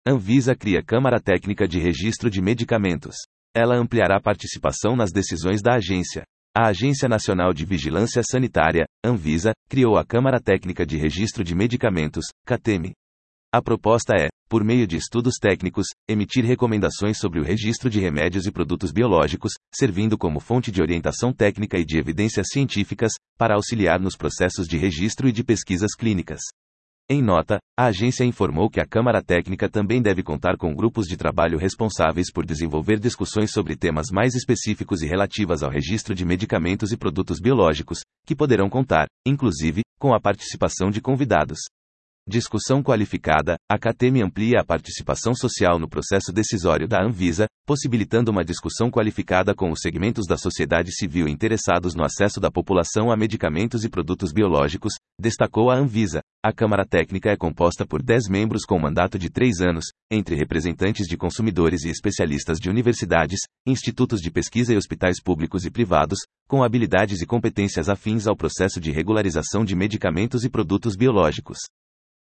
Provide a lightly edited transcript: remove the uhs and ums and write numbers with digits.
Anvisa cria Câmara Técnica de Registro de Medicamentos. Ela ampliará a participação nas decisões da agência. A Agência Nacional de Vigilância Sanitária, Anvisa, criou a Câmara Técnica de Registro de Medicamentos, CATEM. A proposta é, por meio de estudos técnicos, emitir recomendações sobre o registro de remédios e produtos biológicos, servindo como fonte de orientação técnica e de evidências científicas, para auxiliar nos processos de registro e de pesquisas clínicas. Em nota, a agência informou que a Câmara Técnica também deve contar com grupos de trabalho responsáveis por desenvolver discussões sobre temas mais específicos e relativas ao registro de medicamentos e produtos biológicos, que poderão contar, inclusive, com a participação de convidados. Discussão qualificada. A CATEM amplia a participação social no processo decisório da Anvisa, possibilitando uma discussão qualificada com os segmentos da sociedade civil interessados no acesso da população a medicamentos e produtos biológicos, destacou a Anvisa. A Câmara Técnica é composta por 10 membros com mandato de 3 anos, entre representantes de consumidores e especialistas de universidades, institutos de pesquisa e hospitais públicos e privados, com habilidades e competências afins ao processo de regularização de medicamentos e produtos biológicos.